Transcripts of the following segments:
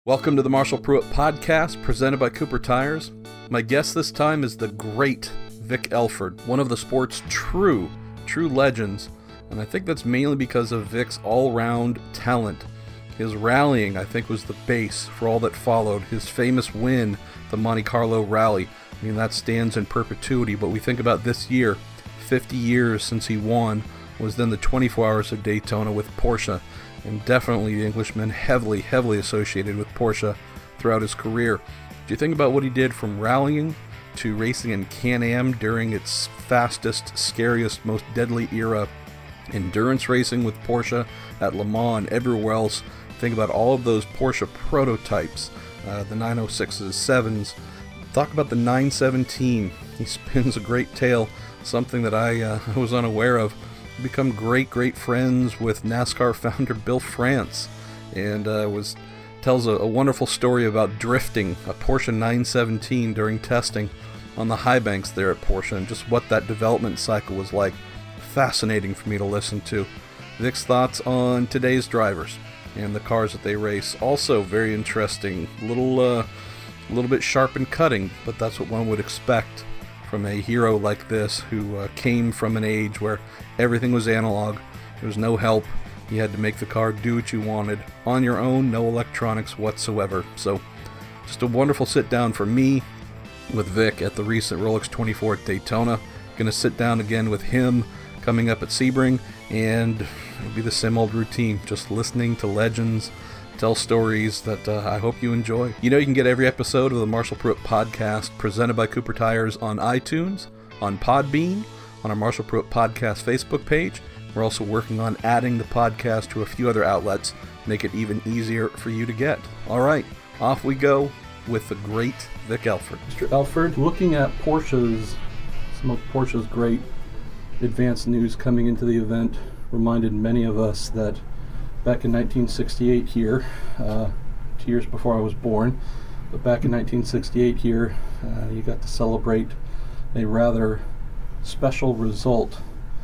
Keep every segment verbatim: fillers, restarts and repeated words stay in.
Welcome to the Marshall Pruett Podcast, presented by Cooper Tires. My guest this time is the great Vic Elford, one of the sport's true, true legends, and I think that's mainly because of Vic's all-round talent. His rallying, I think, was the base for all that followed. His famous win, the Monte Carlo Rally, I mean, that stands in perpetuity, but we think about this year, fifty years since he won, was then the twenty-four Hours of Daytona with Porsche. And definitely the Englishman heavily, heavily associated with Porsche throughout his career. Do you think about what he did from rallying to racing in Can-Am during its fastest, scariest, most deadly era, endurance racing with Porsche at Le Mans and everywhere else? Think about all of those Porsche prototypes, uh, the nine oh sixes, sevens. Talk about the nine seventeen. He spins a great tale, something that I uh, was unaware of. Become great, great friends with NASCAR founder Bill France, and uh, was tells a, a wonderful story about drifting a Porsche nine seventeen during testing on the high banks there at Porsche, and just what that development cycle was like. Fascinating for me to listen to. Vic's thoughts on today's drivers and the cars that they race, also very interesting. A little, uh, a little bit sharp and cutting, but that's what one would expect from a hero like this, who uh, came from an age where everything was analog. There was no help. You had to make the car do what you wanted on your own, no electronics whatsoever. So just a wonderful sit down for me with Vic at the recent Rolex twenty-four at Daytona. Gonna sit down again with him coming up at Sebring, and it'll be the same old routine, just listening to legends tell stories that uh, I hope you enjoy. You know, you can get every episode of the Marshall Pruett Podcast presented by Cooper Tires on iTunes, on Podbean, on our Marshall Pruett Podcast Facebook page. We're also working on adding the podcast to a few other outlets, make it even easier for you to get. All right, off we go with the great Vic Elford. Mister Elford, looking at Porsche's, some of Porsche's great advanced news coming into the event, reminded many of us that back in nineteen sixty-eight here, uh, two years before I was born, but back in nineteen sixty-eight here, uh, you got to celebrate a rather special result.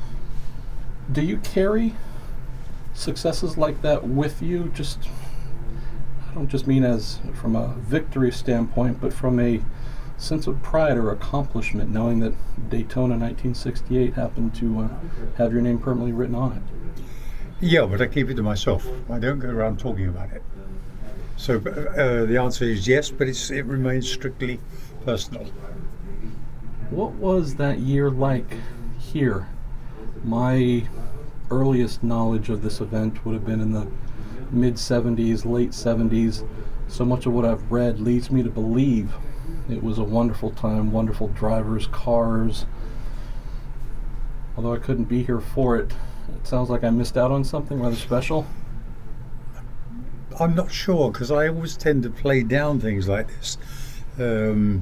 Do you carry successes like that with you? Just, I don't just mean as from a victory standpoint, but from a sense of pride or accomplishment, knowing that Daytona nineteen sixty-eight happened to uh, have your name permanently written on it. Yeah, but I keep it to myself. I don't go around talking about it. So uh, the answer is yes, but it's, it remains strictly personal. What was that year like here? My earliest knowledge of this event would have been in the mid-seventies, late seventies. So much of what I've read leads me to believe it was a wonderful time, wonderful drivers, cars. Although I couldn't be here for it, it sounds like I missed out on something rather special. I'm not sure, because I always tend to play down things like this. Um,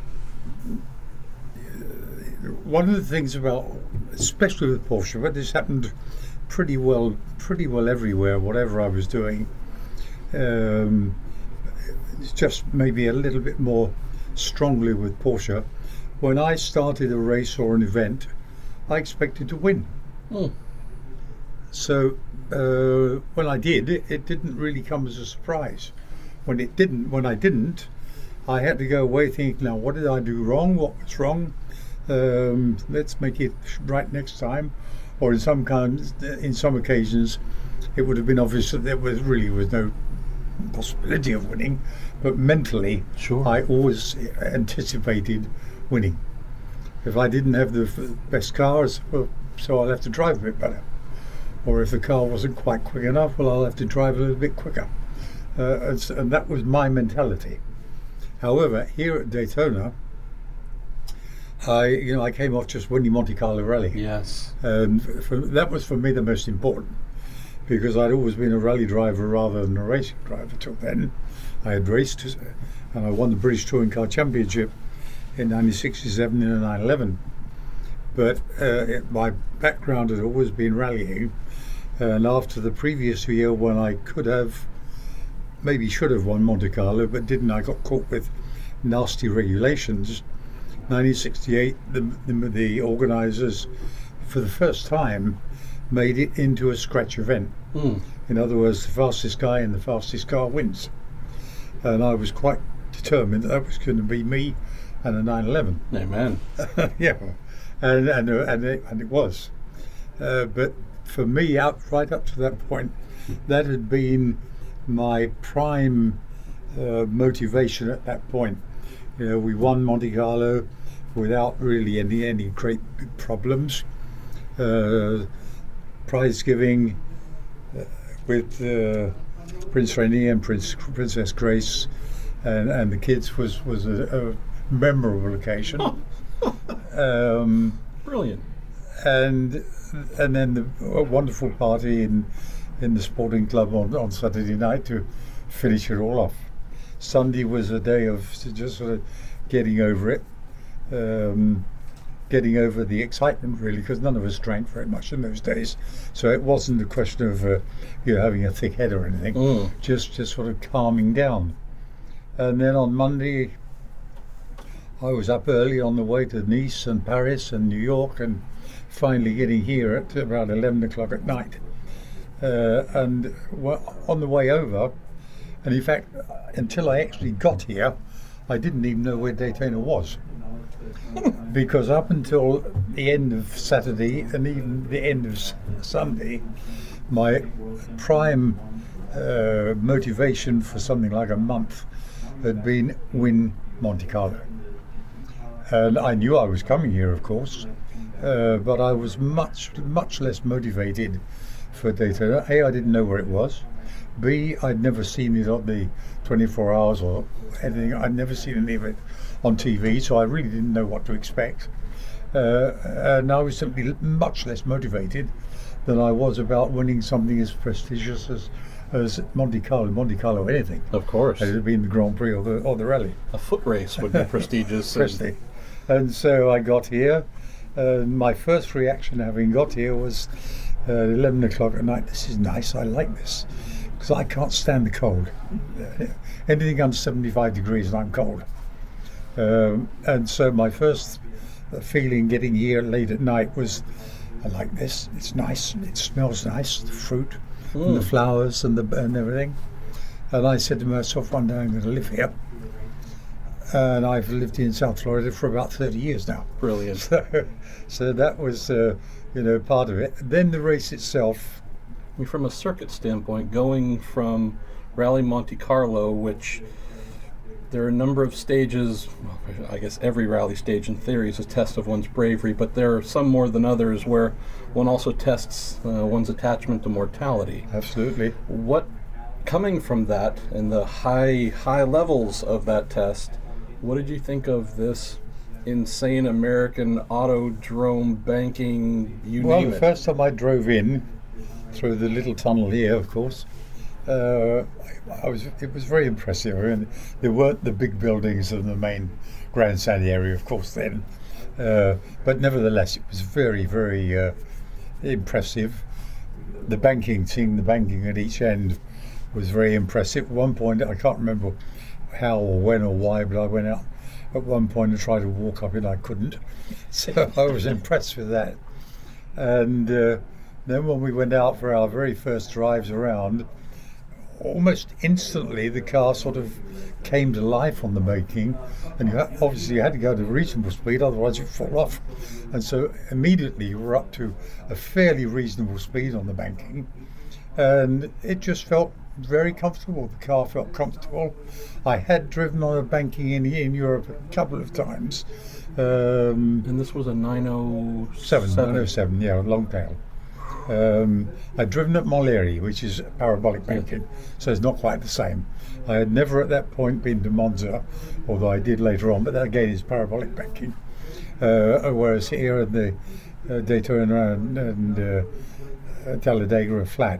one of the things about, especially with Porsche, but this happened pretty well, pretty well everywhere, whatever I was doing. Um, it's just maybe a little bit more strongly with Porsche. When I started a race or an event, I expected to win. Mm. So uh, when I did, it, it didn't really come as a surprise. When it didn't, when I didn't, I had to go away thinking, now what did I do wrong? What was wrong? Um, let's make it right next time. Or in some kinds, in some occasions, it would have been obvious that there was really was no possibility of winning. But mentally, sure, I always anticipated winning. If I didn't have the f- best cars, well, so I'll have to drive a bit better. Or if the car wasn't quite quick enough, well, I'll have to drive a little bit quicker. Uh, and, and that was my mentality. However, here at Daytona, I, you know, I came off just winning Monte Carlo Rally. Yes. And for, that was for me the most important, because I'd always been a rally driver rather than a racing driver till then. I had raced, and I won the British Touring Car Championship in nineteen sixty-seven in a nine eleven. But uh, it, my background had always been rallying, and after the previous year when I could have, maybe should have won Monte Carlo, but didn't, I got caught with nasty regulations. nineteen sixty-eight, the, the, the organisers, for the first time, made it into a scratch event. Mm. In other words, the fastest guy in the fastest car wins. and I was quite determined that that was going to be me and a nine eleven. Amen. Yeah, and and uh, and it, and it was. Uh, but for me, out right up to that point, that had been my prime uh, motivation at that point. You know, we won Monte Carlo without really any any great big problems. Uh, prize giving uh, with uh, Prince Rainier and Prince Princess Grace and, and the kids was was a, a memorable occasion. um, Brilliant. And and then the a wonderful party in in the sporting club on, on Saturday night to finish it all off. Sunday was a day of just sort of getting over it. Um, getting over the excitement, really, because none of us drank very much in those days, so it wasn't a question of uh, you know, having a thick head or anything. Mm. Just, just sort of calming down. And then on Monday, I was up early on the way to Nice and Paris and New York, and finally getting here at about eleven o'clock at night. Uh, and well, on the way over, and in fact, until I actually got here, I didn't even know where Daytona was. Because up until the end of Saturday and even the end of s- Sunday, my prime uh, motivation for something like a month had been win Monte Carlo. And I knew I was coming here, of course, uh, but I was much, much less motivated for Daytona. A, I didn't know where it was. B, I'd never seen it on the twenty-four hours or anything. I'd never seen any of it on T V, so I really didn't know what to expect. Uh, and I was simply much less motivated than I was about winning something as prestigious as, as Monte Carlo, Monte Carlo anything. Of course. It had been the Grand Prix or the, or the rally. A foot race would be prestigious. Precisely. And so I got here. Uh, my first reaction having got here was uh, eleven o'clock at night. This is nice, I like this. Because I can't stand the cold. Anything under seventy-five degrees and I'm cold. Um, and so my first feeling getting here late at night was, I like this, it's nice, it smells nice, the fruit mm. and the flowers and the and everything. And I said to myself, one day I'm going to live here. And I've lived in South Florida for about thirty years now. Brilliant. So, so that was, uh, you know, part of it. Then the race itself. From a circuit standpoint, going from Rally Monte Carlo, which there are a number of stages, well, I guess every rally stage in theory is a test of one's bravery, but there are some more than others where one also tests uh, one's attachment to mortality. Absolutely. What, coming from that and the high, high levels of that test, what did you think of this insane American autodrome banking, you well, name it? Well, the first time I drove in, through the little tunnel here, of course, uh, I was. It was very impressive. I mean, there weren't the big buildings of the main grandstand area, of course, then, uh, but nevertheless, it was very, very uh, impressive. The banking, seeing the banking at each end, was very impressive. At one point, I can't remember how or when or why, but I went out at one point and tried to walk up it. I couldn't, so I was impressed with that, and. Uh, Then when we went out for our very first drives around, almost instantly the car sort of came to life on the banking, and you ha- obviously you had to go at a reasonable speed, otherwise you'd fall off. And so immediately you were up to a fairly reasonable speed on the banking, and it just felt very comfortable. The car felt comfortable. I had driven on a banking in, in Europe a couple of times. Um, and this was a nine oh seven? nine oh seven, yeah, Longtail. Um, I'd driven at Montlhéry, which is parabolic banking, so it's not quite the same. I had never at that point been to Monza, although I did later on, but that again is parabolic banking. Uh, whereas here at the uh, Daytona and, and uh, Talladega are flat.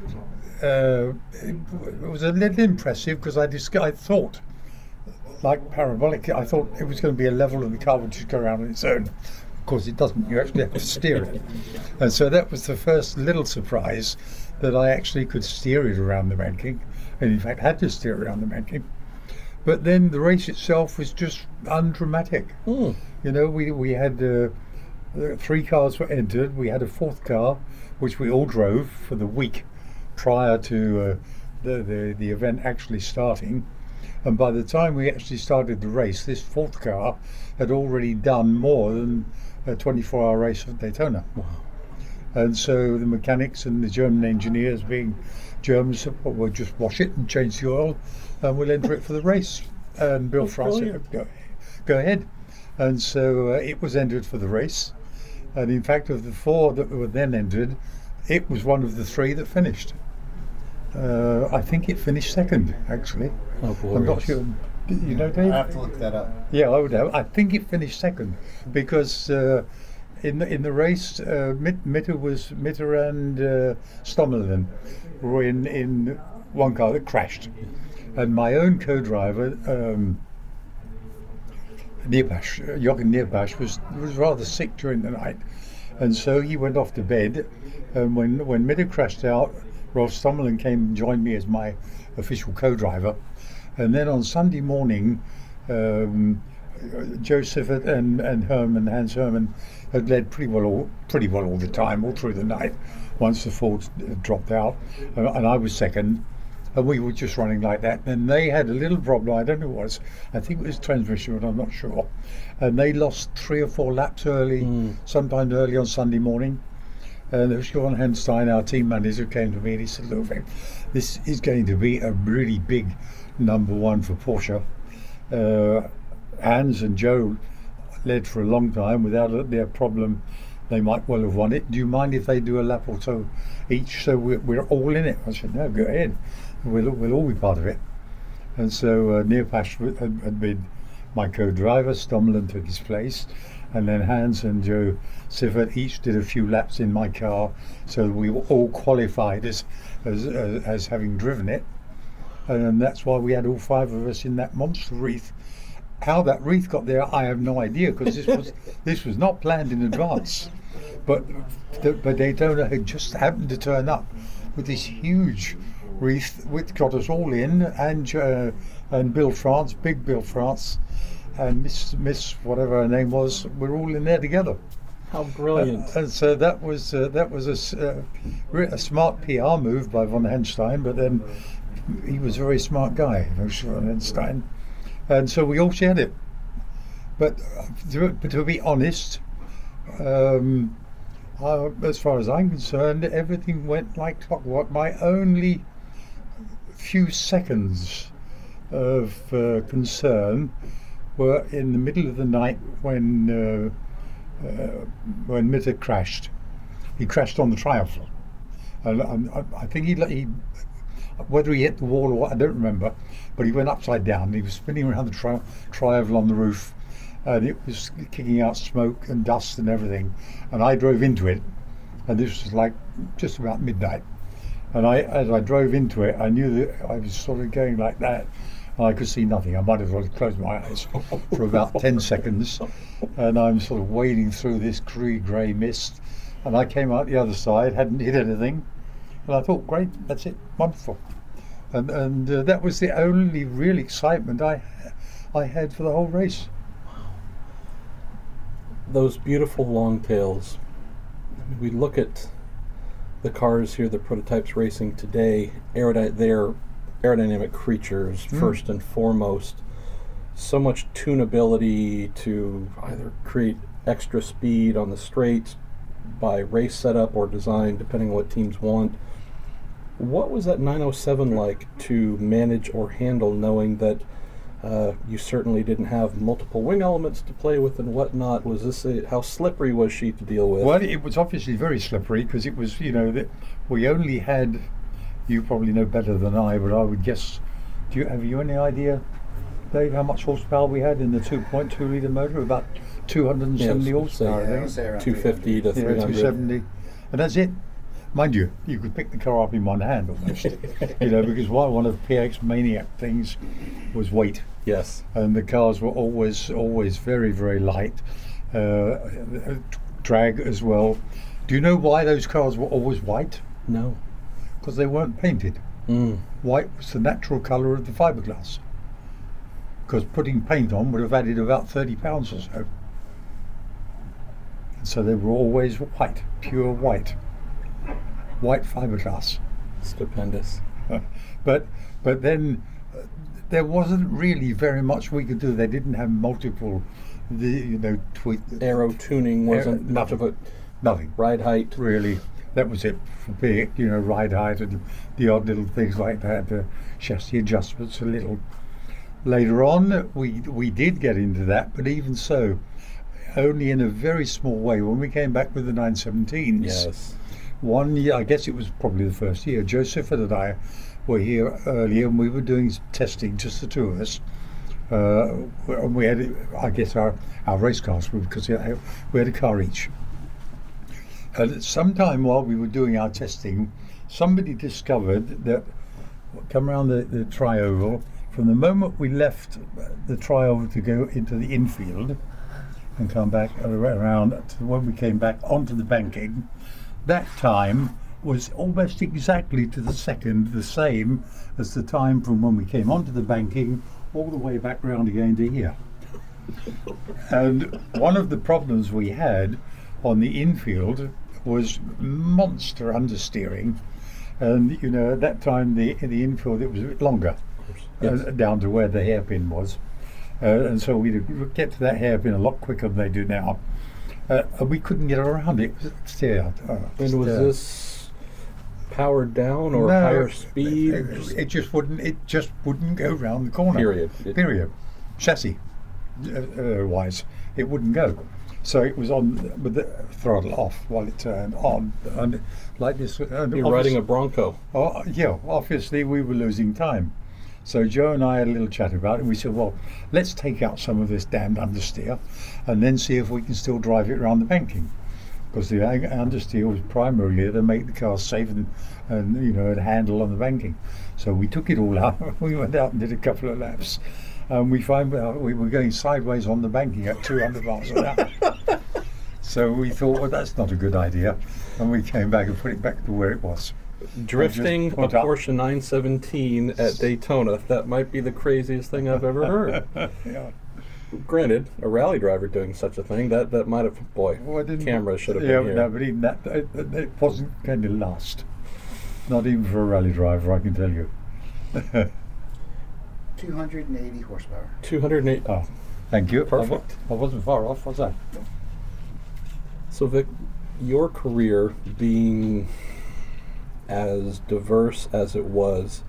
Uh, it, it was a little impressive because I, dis- I thought, like parabolic, I thought it was going to be a level and the car would just go around on its own. Of course it doesn't, you actually have to steer it. And so that was the first little surprise, that I actually could steer it around the banking, and in fact had to steer it around the banking. But then the race itself was just undramatic. Mm. You know, we, we had uh, three cars were entered, we had a fourth car, which we all drove for the week prior to uh, the, the, the event actually starting. And by the time we actually started the race, this fourth car had already done more than a twenty-four hour race at Daytona. Wow. And so the mechanics and the German engineers, being Germans, said, well, we'll just wash it and change the oil and we'll enter it for the race. And Bill France said, go, go ahead. And so uh, it was entered for the race. And in fact, of the four that were then entered, it was one of the three that finished. Uh, I think it finished second, actually. Oh, I'm not sure. You know, Dave? I have to look that up. Yeah, I would have. I think it finished second because uh, in the, in the race, uh, Mitt, Mitter was Mitter and uh, Stommelen were in in one car that crashed, and my own co-driver, um, Nierpasch, Jochen Nierpasch, was was rather sick during the night, and so he went off to bed. And when when Mitter crashed out, Rolf Stommelen came and joined me as my official co-driver. And then on Sunday morning, um, Joe Siffert and, and Herman, Hans Herman, had led pretty well all, pretty well all the time, all through the night, once the Ford dropped out. And, and I was second, and we were just running like that. And they had a little problem, I don't know what it was, I think it was transmission, but I'm not sure. And they lost three or four laps early, mm. sometime early on Sunday morning. And Sean Henstein, our team manager, came to me and he said, look, this is going to be a really big number one for Porsche. Uh, Hans and Joe led for a long time without their problem. They might well have won it. Do you mind if they do a lap or so each so we're, we're all in it? I said, no, go ahead. We'll, we'll all be part of it. And so uh, Nierpasch had, had been my co-driver. Stommelen took his place. And then Hans and Joe Siffert each did a few laps in my car, so we were all qualified as as, as, as having driven it. And that's why we had all five of us in that monster wreath. How that wreath got there, I have no idea, because this was this was not planned in advance. But the, but Daytona had just happened to turn up with this huge wreath, which got us all in, and uh, and Bill France, big Bill France, and Miss Miss whatever her name was, we're all in there together. How brilliant! Uh, and so that was uh, that was a, uh, a smart P R move by von Henstein, but then he was a very smart guy, von Henstein, and so we all shared it. But to, to be honest, um, uh, as far as I'm concerned, everything went like clockwork. My only few seconds of uh, concern were in the middle of the night when uh, uh, when Mitter crashed. He crashed on the triathlon, and, and I think he, he whether he hit the wall or what, I don't remember, but he went upside down. He was spinning around the tri- triathlon on the roof, and it was kicking out smoke and dust and everything. And I drove into it, and this was like just about midnight. And I, as I drove into it, I knew that I was sort of going like that. I could see nothing. I might as well close my eyes for about ten seconds, and I'm sort of wading through this grey mist, and I came out the other side, hadn't hit anything, and I thought, great, that's it, wonderful. And and uh, that was the only real excitement I I had for the whole race. Those beautiful long tails. I mean, we look at the cars here, the prototypes racing today, aerody- they're aerodynamic creatures mm. first and foremost. So much tunability to either create extra speed on the straights by race setup or design, depending on what teams want. What was that nine oh seven like to manage or handle, knowing that uh, you certainly didn't have multiple wing elements to play with and whatnot? Was this a, how slippery was she to deal with? Well, it was obviously very slippery because it was, you know, that we only had. You probably know better than I, but I would guess. Do you have you any idea, Dave, how much horsepower we had in the two point two litre motor? About two hundred seventy yeah, horsepower, yeah, I think. two fifty to three hundred. Yeah, two seventy, and that's it. Mind you, you could pick the car up in one hand almost, you know, because one one of P X Maniac things was weight. Yes. And the cars were always, always very, very light. Uh, drag as well. Do you know why those cars were always white? No. Because they weren't painted. Mm. White was the natural colour of the fiberglass. Because putting paint on would have added about thirty pounds or so. And so they were always white, pure white. White fiberglass. Stupendous. But but then there wasn't really very much we could do. They didn't have multiple, the you know, tweet. Aero tuning wasn't Aero, much of a nothing. Ride height. Really, that was it for big, you know, ride height and the odd little things like that, the chassis adjustments a little. Later on, we we did get into that, but even so, only in a very small way. When we came back with the nine seventeens, Yes. one year, I guess it was probably the first year, Joseph and I were here earlier, and we were doing testing, just the two of us. Uh, and we had, I guess, our, our race cars, because we had a car each. And sometime while we were doing our testing, somebody discovered that, come around the, the tri-oval, from the moment we left the tri-oval to go into the infield and come back around to when we came back onto the banking, that time was almost exactly to the second the same as the time from when we came onto the banking all the way back round again to here. And one of the problems we had on the infield was monster understeering, and you know at that time the in the infield it was a bit longer, Yes. uh, down to where the hairpin was, uh, and so we'd get to that hairpin a lot quicker than they do now, uh, and we couldn't get around it. It was, yeah, uh, And was uh, this powered down or no, higher speed? It, it just wouldn't. It just wouldn't go round the corner. Period. It- Period. Chassis uh, uh, wise, it wouldn't go. So it was on with the throttle off while it turned on, and like this. And You're riding a Bronco. Oh, yeah, obviously we were losing time. So Joe and I had a little chat about it, and we said, well, let's take out some of this damned understeer and then see if we can still drive it around the banking. Because the ag- understeer was primarily to make the car safe and, and you know, and handle on the banking. So we took it all out. We went out and did a couple of laps. And we found out we were going sideways on the banking at two hundred miles an hour. So we thought, well, that's not a good idea. And we came back and put it back to where it was. Drifting a put up- Porsche nine seventeen at Daytona. That might be the craziest thing I've ever heard. Yeah. Granted, a rally driver doing such a thing, that, that might have, boy, Well, I didn't- camera should have yeah, been here. no, but even that, it, it wasn't going to last. Not even for a rally driver, I can tell you. two hundred eighty horsepower. two hundred eight. Oh, thank you. Perfect. I, wa- I wasn't far off, was I? So Vic, your career being as diverse as it was,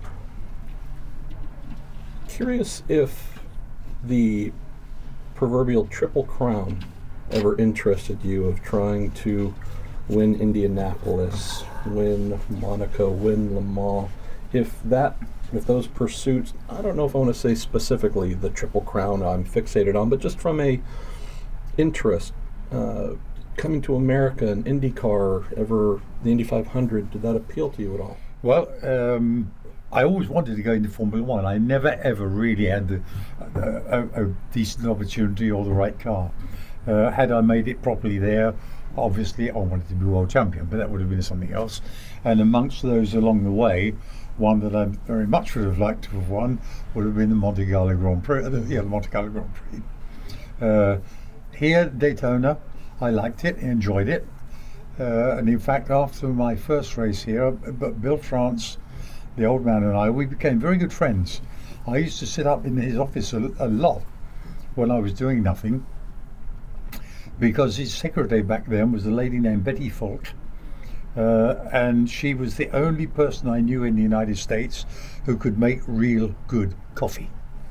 curious if the proverbial Triple Crown ever interested you, of trying to win Indianapolis, win Monaco, win Le Mans, if that, if those pursuits, I don't know if I want to say specifically the Triple Crown I'm fixated on, but just from a interest, uh, coming to America and IndyCar, ever the Indy five hundred, did that appeal to you at all? Well, um, I always wanted to go into Formula One. I never ever really had the, uh, a, a decent opportunity or the right car. Uh, had I made it properly there, obviously I wanted to be world champion, but that would have been something else. And amongst those along the way, one that I very much would have liked to have won would have been the Monte Carlo Grand Prix. Uh, the, yeah, the Monte Carlo Grand Prix. Uh, here, Daytona, I liked it, enjoyed it. Uh, and in fact, after my first race here, but Bill France, the old man, and I, we became very good friends. I used to sit up in his office a, a lot when I was doing nothing, because his secretary back then was a lady named Betty Folk, uh, and she was the only person I knew in the United States who could make real good coffee.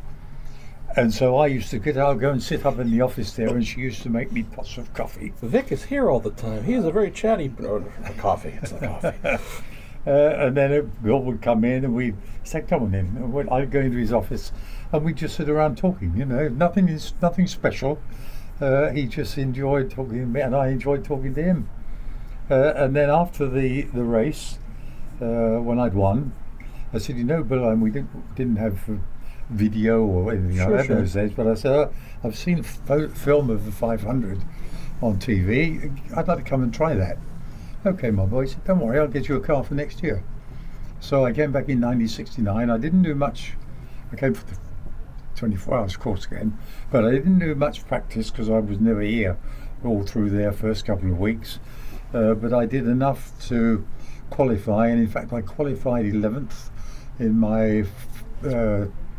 And so I used to get out, go and sit up in the office there, and she used to make me pots of coffee. Vic is here all the time. He is a very chatty. Oh, coffee. It's not coffee. Uh, and then uh, Bill would come in, and we'd say, "Come on in." And when I'd go into his office, and we'd just sit around talking. You know, nothing is nothing special. Uh, he just enjoyed talking to me, and I enjoyed talking to him. Uh, and then after the the race, uh, when I'd won, I said, "You know, Bill, and we didn't didn't have uh, video or anything Sure, like that sure. those days." But I said, oh, "I've seen a fo- film of the five hundred on T V. I'd like to come and try that." "Okay, my boy." He said, "Don't worry, I'll get you a car for next year." So I came back in nineteen sixty-nine. I didn't do much. I came for the twenty-four hours course again, but I didn't do much practice because I was never here all through their first couple of weeks. Uh, but I did enough to qualify, and in fact I qualified eleventh in my uh,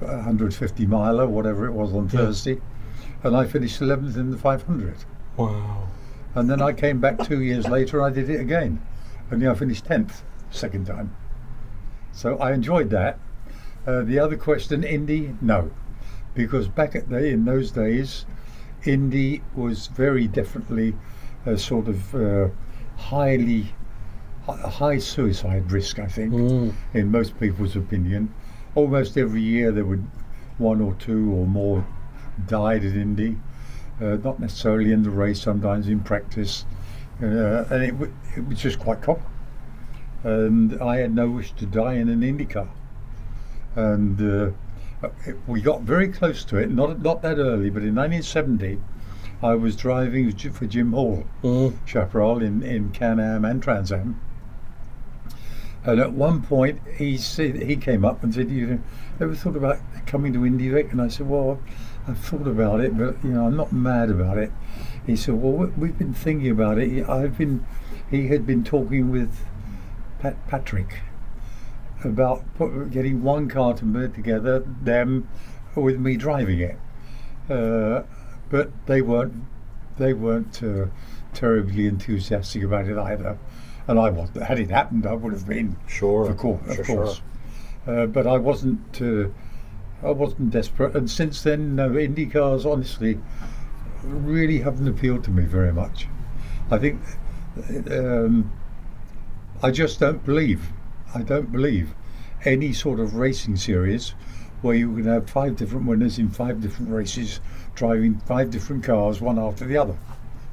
one hundred fifty miler, whatever it was on Yeah. Thursday, and I finished eleventh in the five hundred. Wow. And then I came back two years later and I did it again. Only I finished tenth, second time. So I enjoyed that. Uh, the other question, Indy, no. Because back at the, in those days, Indy was very definitely a sort of uh, highly, hi- high suicide risk, I think, Mm. in most people's opinion. Almost every year there would one or two or more died at Indy. Uh, not necessarily in the race, sometimes in practice, uh, and it, w- it was just quite common. And I had no wish to die in an Indy car. And uh, it, we got very close to it, not not that early, but in nineteen seventy, I was driving j- for Jim Hall, Mm. Chaparral in, in Can-Am and Trans Am. And at one point, he said he came up and said, "You ever thought about coming to Indy, Vic?" And I said, "Well, I've thought about it, but you know, I'm not mad about it." He said, "Well, we- we've been thinking about it. He- I've been." He had been talking with Pat Patrick about put, getting one car to put together, them with me driving it, uh, but they weren't. They weren't uh, terribly enthusiastic about it either. And I wasn't. Had it happened, I would have been. Sure. Of course, of Sure, course. Uh, but I wasn't. Uh, I wasn't desperate. And since then, no, Indy cars, honestly, really haven't appealed to me very much. I think um, I just don't believe. I don't believe any sort of racing series where you can have five different winners in five different races, driving five different cars, one after the other.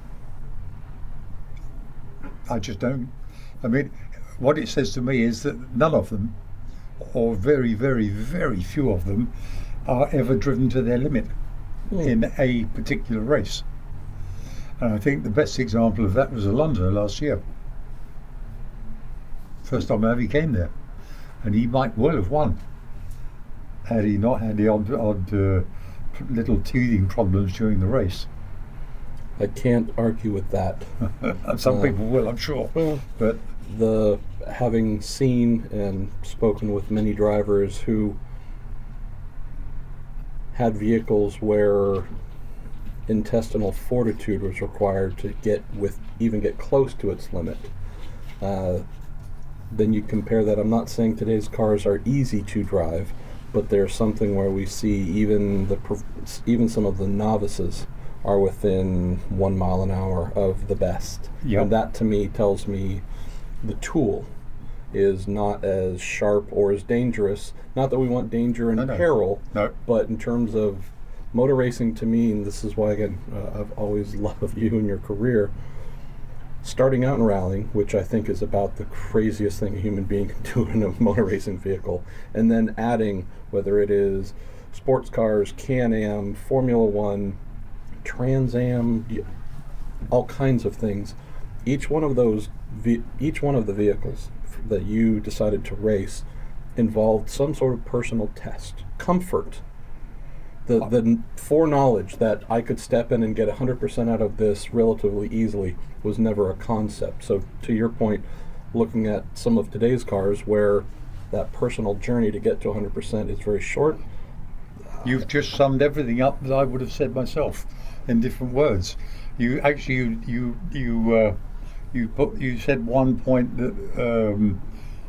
I just don't. I mean, what it says to me is that none of them, or very, very, very few of them, are ever driven to their limit Mm. in a particular race. And I think the best example of that was Alonso last year. First time ever he came there. And he might well have won had he not had the odd, odd uh, little teething problems during the race. I can't argue with that. And some Uh, people will, I'm sure. Well, But the having seen and spoken with many drivers who had vehicles where intestinal fortitude was required to get with even get close to its limit. Uh, then you compare that. I'm not saying today's cars are easy to drive, but there's something where we see even the prof- even some of the novices are within one mile an hour of the best. Yep. And that to me tells me the tool is not as sharp or as dangerous. Not that we want danger and No, no. peril, no, but in terms of motor racing, to me, and this is why again uh, I've always loved you and your career. Starting out in rallying, which I think is about the craziest thing a human being can do in a motor racing vehicle, and then adding whether it is sports cars, Can-Am, Formula One, Trans Am, y- all kinds of things. Each one of those, ve- each one of the vehicles f- that you decided to race involved some sort of personal test, comfort. The the n- foreknowledge that I could step in and get one hundred percent out of this relatively easily was never a concept. So to your point, looking at some of today's cars where that personal journey to get to one hundred percent is very short. you've just summed everything up that I would have said myself in different words. You actually you you you, uh, you put you said one point that um,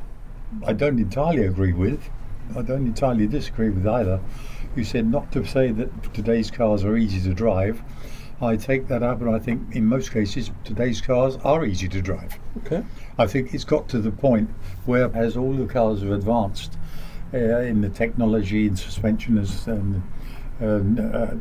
I don't entirely agree with. I don't entirely disagree with either. You said not to say that today's cars are easy to drive. I take that up, and I think in most cases today's cars are easy to drive. Okay. I think it's got to the point where, as all the cars have advanced uh, in the technology and suspension as, and, and uh,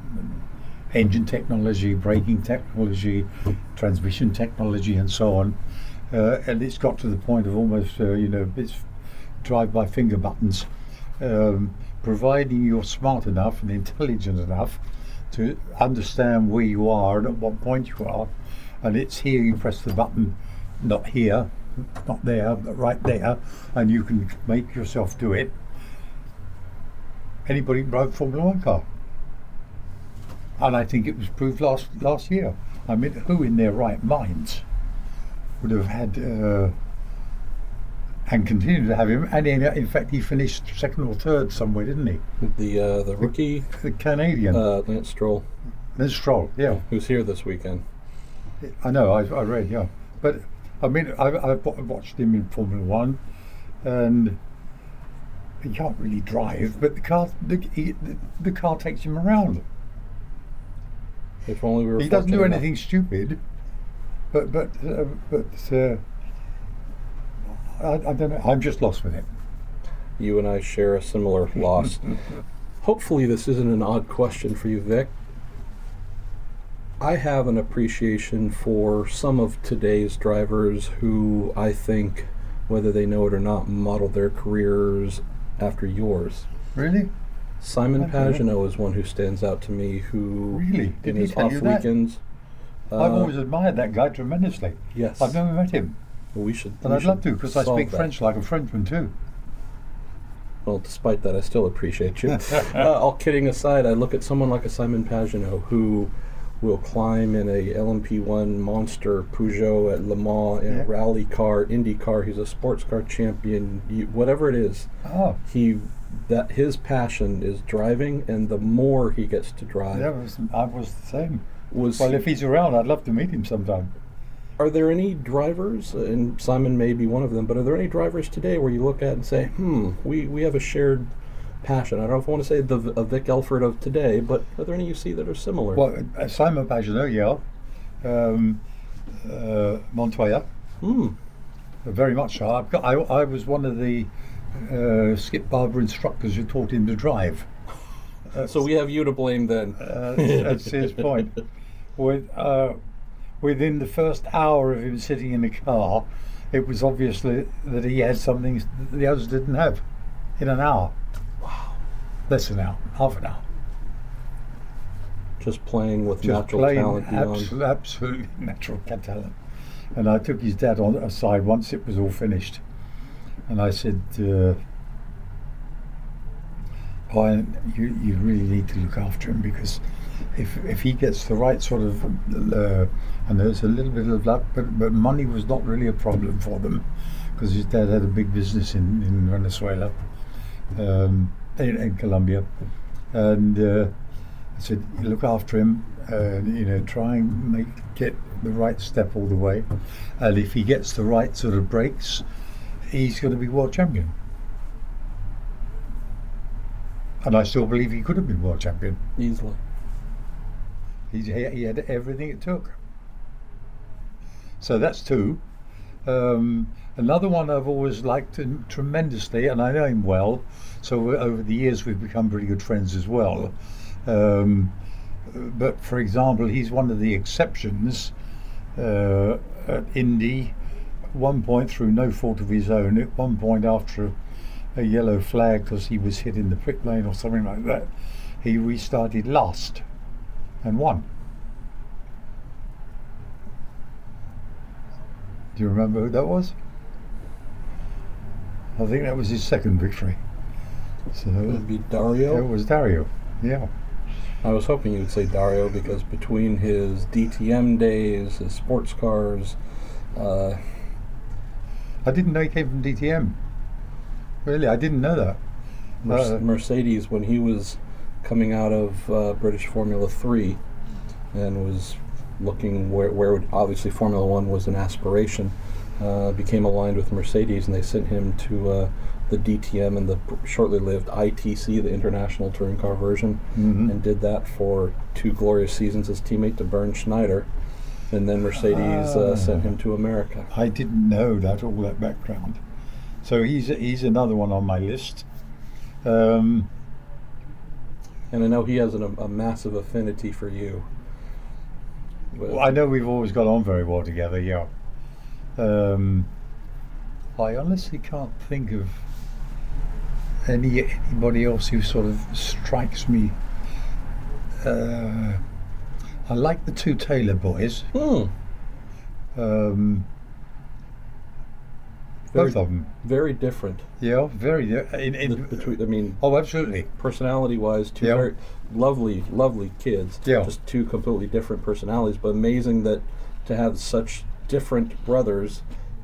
engine technology, braking technology, transmission technology, and so on, uh, and it's got to the point of almost, uh, you know, it's drive by finger buttons. Um, providing you're smart enough and intelligent enough to understand where you are and at what point you are, and it's here you press the button, not here, not there, but right there, and you can make yourself do it. Anybody can drive a Formula One car, and I think it was proved last last year. I mean, who in their right minds would have had uh, and continue to have him. And in, in fact, he finished second or third somewhere, didn't he? The uh, the rookie, The Canadian, uh, Lance Stroll, Lance Stroll. Yeah, who's here this weekend. I know. I, I read. Yeah, but I mean, I, I've wa- watched him in Formula One, and he can't really drive, but the car, the, he, the, the car takes him around. If only we were. He doesn't do fortunate anything stupid, but but uh, but uh, I, I don't know. I'm just lost with him. You and I share a similar loss. Hopefully, this isn't an odd question for you, Vic. I have an appreciation for some of today's drivers who I think, whether they know it or not, model their careers after yours. Really? Simon I don't know. Pagino is one who stands out to me. Who Really? Did in he his tell off you that? weekends? I've uh, always admired that guy tremendously. yes. I've never met him, we should. but we I'd love should to because I solve speak that. French like a Frenchman too. Well, despite that, I still appreciate you. uh, all kidding aside, I look at someone like a Simon Pagino who will climb in a L M P one monster Peugeot at Le Mans in Yeah. a rally car, Indy car. He's a sports car champion. You, whatever it is, Oh, he that his passion is driving, and the more he gets to drive, that was I was the same. was. Well, if he's around, I'd love to meet him sometime. Are there any drivers, and Simon may be one of them, but are there any drivers today where you look at and say, hmm, we, we have a shared passion? I don't know if I want to say the a Vic Elford of today, but are there any you see that are similar? Well, uh, Simon Pagino, yeah. Um, uh, Montoya, Hmm. very much so. I've got, I, I was one of the uh, Skip Barber instructors who taught him to drive. Uh, So we have you to blame then. Uh, that's his point. With, uh, within the first hour of him sitting in the car, it was obviously that he had something that the others didn't have in an hour. Wow. Less than an hour, half an hour. Just playing with Just natural plain, talent beyond. abso- absolutely natural talent. And I took his dad on aside once it was all finished. And I said, uh, Brian, you, you really need to look after him because if if he gets the right sort of, uh, and there's a little bit of luck, but, but money was not really a problem for them because his dad had a big business in, in Venezuela, um, in, in Colombia. And uh, I said, you look after him, uh, you know, try and make get the right step all the way. And if he gets the right sort of breaks, he's going to be world champion. And I still believe he could have been world champion. Easily. He, he had everything it took. So that's two. Um, another one I've always liked him tremendously, and I know him well, so we- over the years we've become pretty good friends as well. Um, but for example, he's one of the exceptions uh, at Indy. At one point, through no fault of his own, at one point after a, a yellow flag because he was hit in the pit lane or something like that, he restarted last and won. Do you remember who that was? I think that was his second victory. So It would be it Dario. was Dario. Yeah. I was hoping you would say Dario because between his D T M days, his sports cars, uh, I didn't know he came from D T M. Really, I didn't know that. Mer- Uh, Mercedes, when he was coming out of uh, British Formula three and was looking where, where would, obviously Formula one was an aspiration, uh, became aligned with Mercedes, and they sent him to uh, the D T M and the shortly lived I T C, the International Touring Car version, Mhm. and did that for two glorious seasons as teammate to Bernd Schneider. And then Mercedes uh, Ah. sent him to America. I didn't know that, all that background. So he's he's another one on my list. Um, And I know he has an, a massive affinity for you. But- well, I know we've always got on very well together, yeah. Um, I honestly can't think of any anybody else who sort of strikes me. Uh, I like the two Taylor boys. Hmm. Um, Very, both of them. very different. Yeah, very. di- In, in, The- between, I mean, oh, absolutely. personality-wise, two Yeah. very lovely, lovely kids. Yeah. Just two completely different personalities, but amazing that to have such different brothers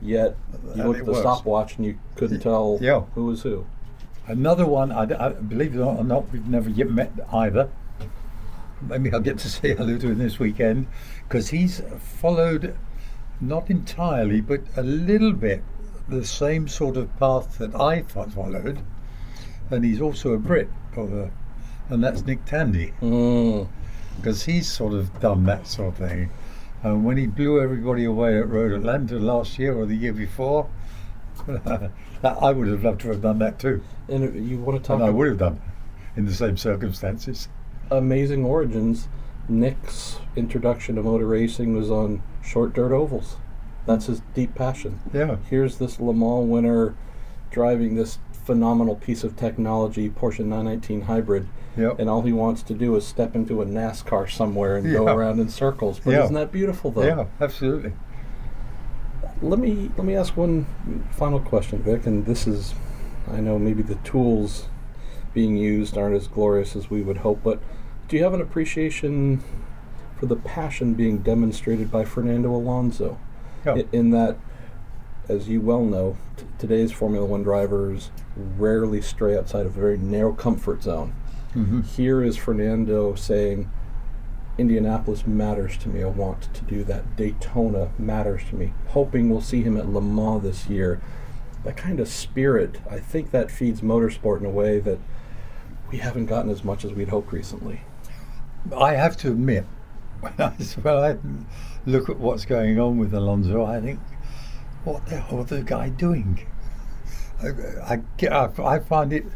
Yet you And looked it at the works. stopwatch and you couldn't tell Yeah. who was who. Another one, I, I believe it or not, we've never yet met either. Maybe I'll get to say hello to him this weekend, because he's followed, not entirely, but a little bit, the same sort of path that I fo- followed. And he's also a Brit, or the, and that's Nick Tandy, Mm. because he's sort of done that sort of thing. And when he blew everybody away at Road Atlanta last year or the year before, that, I would have loved to have done that too. And if you want to talk And I about would have done in the same circumstances. amazing origins. Nick's introduction to motor racing was on short dirt ovals. That's his deep passion. Yeah. Here's this Le Mans winner driving this phenomenal piece of technology, Porsche nine nineteen hybrid, Yep. and all he wants to do is step into a NASCAR somewhere and go Yeah. around in circles. But Yeah. isn't that beautiful, though? Yeah, absolutely. Let me let me ask one final question, Vic, and this is, I know maybe the tools being used aren't as glorious as we would hope, but do you have an appreciation for the passion being demonstrated by Fernando Alonso? Yeah. I- In that, as you well know, t- today's Formula One drivers rarely stray outside of a very narrow comfort zone. Mhm. Here is Fernando saying, Indianapolis matters to me. I want to do that. Daytona matters to me. Hoping we'll see him at Le Mans this year. That kind of spirit, I think that feeds motorsport in a way that we haven't gotten as much as we'd hoped recently. I have to admit, when I, when I look at what's going on with Alonso, I think, what the hell is the guy doing? I, I, I find it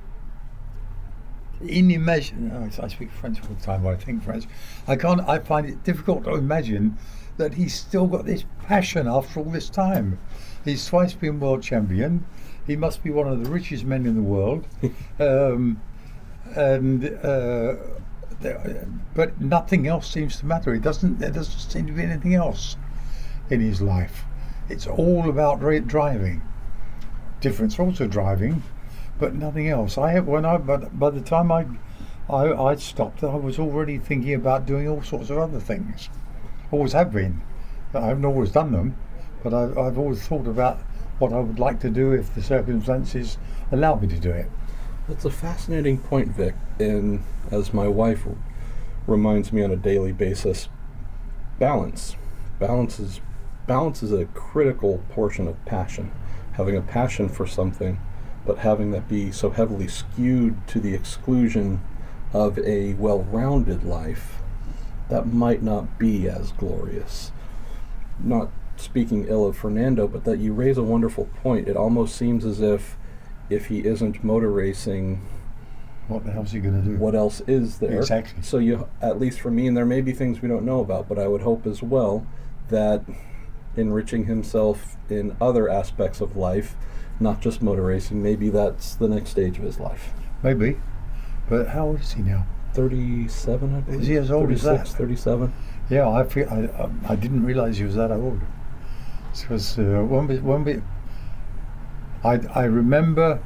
inimaginable. I speak French all the time, but I think French. I can't. I find it difficult to imagine that he's still got this passion after all this time. He's twice been world champion. He must be one of the richest men in the world, um, and uh, there, but nothing else seems to matter. It doesn't. There doesn't seem to be anything else in his life. It's all about dri- driving. Difference also driving, but nothing else. I have when I but by the time I, I I stopped, I was already thinking about doing all sorts of other things. Always have been. I haven't always done them, but I've I've always thought about what I would like to do if the circumstances allow me to do it. That's a fascinating point, Vic, and as my wife r- reminds me on a daily basis, balance. Balance is balance is a critical portion of passion. Having a passion for something, but having that be so heavily skewed to the exclusion of a well-rounded life, that might not be as glorious. Not speaking ill of Fernando, but that you raise a wonderful point. It almost seems as if if he isn't motor racing, What the hell's he going to do? what else is there? Exactly. So you, at least for me, and there may be things we don't know about, but I would hope as well that enriching himself in other aspects of life, not just motor racing, maybe that's the next stage of his life. Maybe, but how old is he now? thirty-seven, I believe. Is he as old as thirty-six, that? thirty-seven. Yeah, I feel I um, I didn't realise he was that old. Because uh, when we when we, I I remember.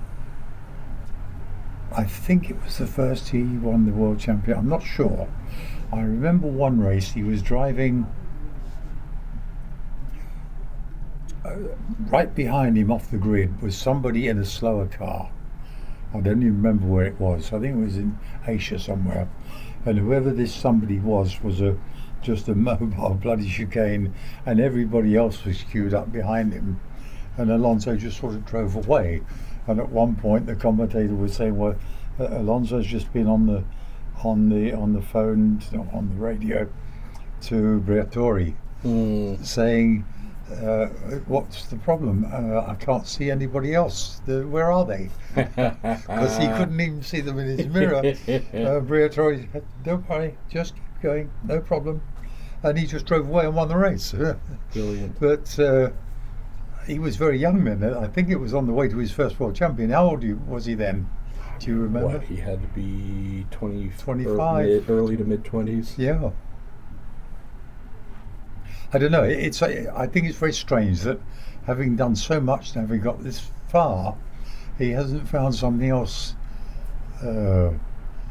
I think it was the first he won the world champion. I'm not sure. I remember one race he was driving. Uh, right behind him off the grid was somebody in a slower car. I don't even remember where it was. I think it was in Asia somewhere. And whoever this somebody was was a just a mobile bloody chicane, and everybody else was queued up behind him. And Alonso just sort of drove away. And at one point, the commentator was saying, "Well, uh, Alonso's just been on the on the on the phone, no, on the radio, to Briatore, Mm. saying." Uh, what's the problem? Uh, I can't see anybody else. The, where are they? Because he couldn't even see them in his mirror. Uh, Briatore said, "Don't worry, just keep going, no problem." And he just drove away and won the race. Brilliant. But uh, he was very young then. I think it was on the way to his first world champion. How old was he then? Do you remember? What, he had to be twenty, twenty-five. Or mid, early to mid-twenties. Yeah. I don't know. It's. I think it's very strange that, having done so much and having got this far, he hasn't found something else uh, uh,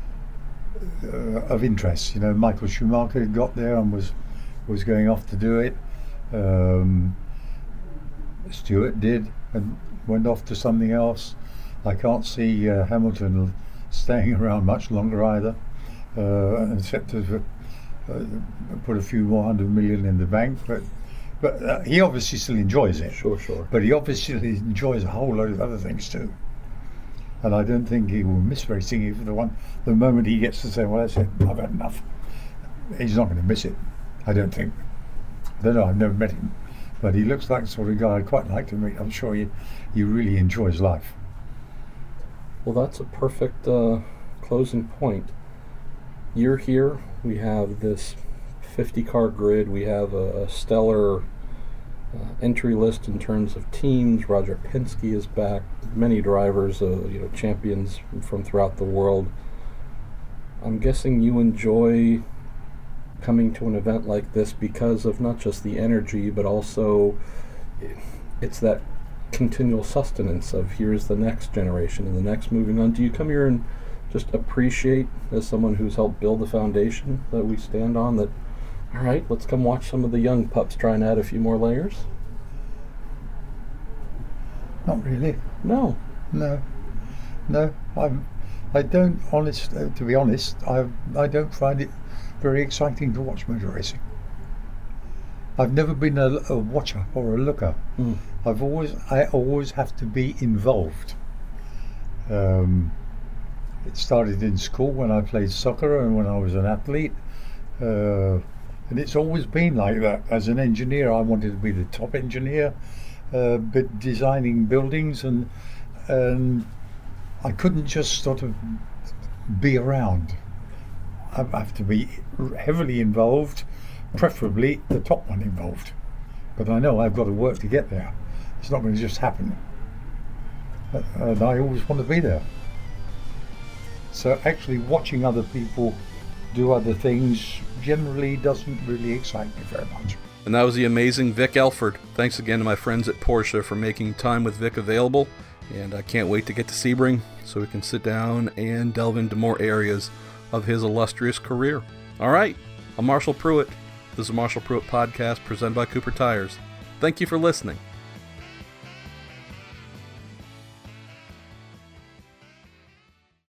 of interest. You know, Michael Schumacher got there and was was going off to do it. Um, Stewart did and went off to something else. I can't see uh, Hamilton staying around much longer either, uh, except to uh, put a few more hundred million in the bank. But but uh, he obviously still enjoys it. Sure, sure. But he obviously enjoys a whole load of other things too. And I don't think he will miss racing if the one the moment he gets to say, well, that's it, I've had enough. He's not going to miss it, I don't think. I don't know, I've never met him. But he looks like the sort of guy I'd quite like to meet. I'm sure he, he really enjoys life. Well, that's a perfect uh, closing point. You're here. We have this fifty-car grid. We have a, a stellar uh, entry list in terms of teams. Roger Penske is back. Many drivers, uh, you know, champions from throughout the world. I'm guessing you enjoy coming to an event like this because of not just the energy, but also it's that continual sustenance of here's the next generation and the next moving on. Do you come here and just appreciate, as someone who's helped build the foundation that we stand on, that, all right, let's come watch some of the young pups try and add a few more layers? Not really. No. No. No. I'm, I don't, honest, uh, to be honest, I I don't find it very exciting to watch motor racing. I've never been a, a watcher or a looker. Mm. I've always, I always have to be involved. Um, it started in school when I played soccer and when I was an athlete, uh, and it's always been like that. As an engineer, I wanted to be the top engineer, uh, but designing buildings, and and I couldn't just sort of be around. I have to be heavily involved, preferably the top one involved. But I know I've got to work to get there. It's not going to just happen. And I always want to be there. So actually watching other people do other things generally doesn't really excite me very much. And that was the amazing Vic Elford. Thanks again to my friends at Porsche for making time with Vic available. And I can't wait to get to Sebring so we can sit down and delve into more areas of his illustrious career. All right, I'm Marshall Pruitt. This is the Marshall Pruitt Podcast presented by Cooper Tires. Thank you for listening.